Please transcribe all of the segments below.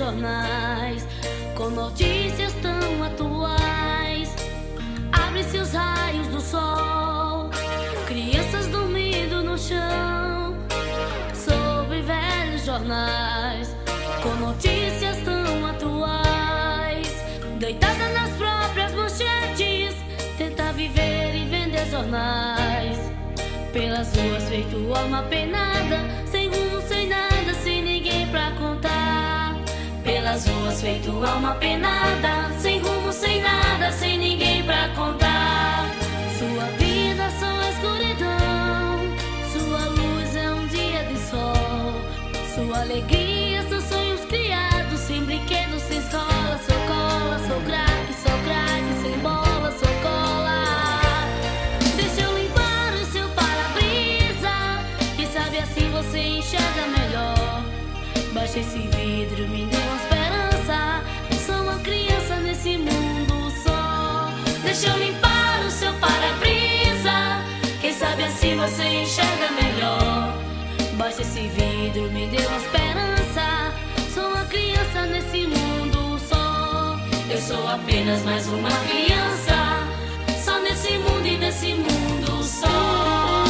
jornais, com notícias tão atuais. Abre-se os raios do sol, crianças dormindo no chão, sobre velhos jornais, com notícias tão atuais. Deitada nas próprias manchetes, tenta viver e vender jornais. Pelas ruas feito alma penada, sem rumo, sem nada, sem ninguém pra contar. Pelas ruas feito alma penada, sem rumo, sem nada, sem ninguém pra contar. Sua vida só é escuridão, sua luz é um dia de sol. Sua alegria são sonhos criados, sem brinquedos, sem escola. Sou cola, sou craque, sem bola, sou cola. Deixa eu limpar o seu para-brisa, quem sabe assim você enxerga melhor. Baixa esse vidro, me dê uma esperança, sou uma criança nesse mundo só. Deixa eu limpar o seu para-brisa, quem sabe assim você enxerga melhor. Baixa esse vidro, me dê uma esperança, sou uma criança nesse mundo só. Eu sou apenas mais uma criança, só nesse mundo e nesse mundo só.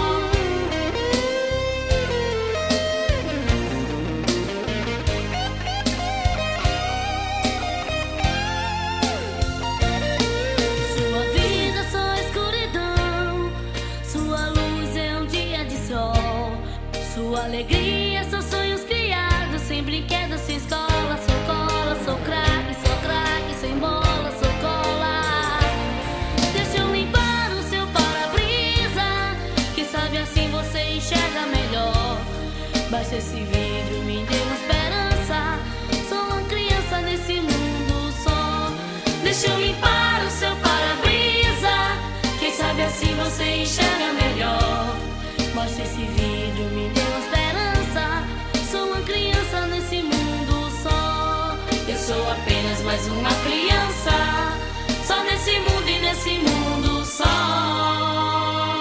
Sua alegria são sonhos criados, sem brinquedos, sem escola. Sou cola, sou craque, sem bola, sou cola. Deixa eu limpar o seu para-brisa, quem sabe assim você enxerga melhor. Baixa esse vidro, me dê uma esperança, sou uma criança nesse mundo só. Deixa eu limpar o seu para-brisa, quem sabe assim você enxerga melhor. Baixa esse vidro, me dê uma esperança, sou uma criança nesse mundo só. Eu sou apenas mais uma criança, só nesse mundo e nesse mundo só.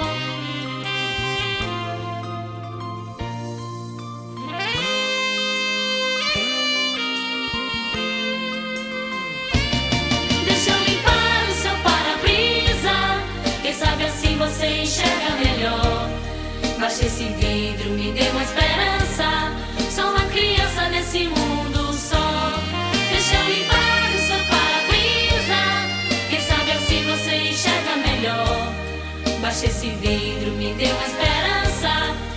Deixa eu limpar o seu para-brisa, quem sabe assim você enxerga melhor. Baixa esse vidro, me dê uma esperança, sou uma criança nesse mundo só. Deixa eu limpar o seu para-brisa, quem sabe assim você enxerga melhor. Baixa esse vidro, me dê uma esperança,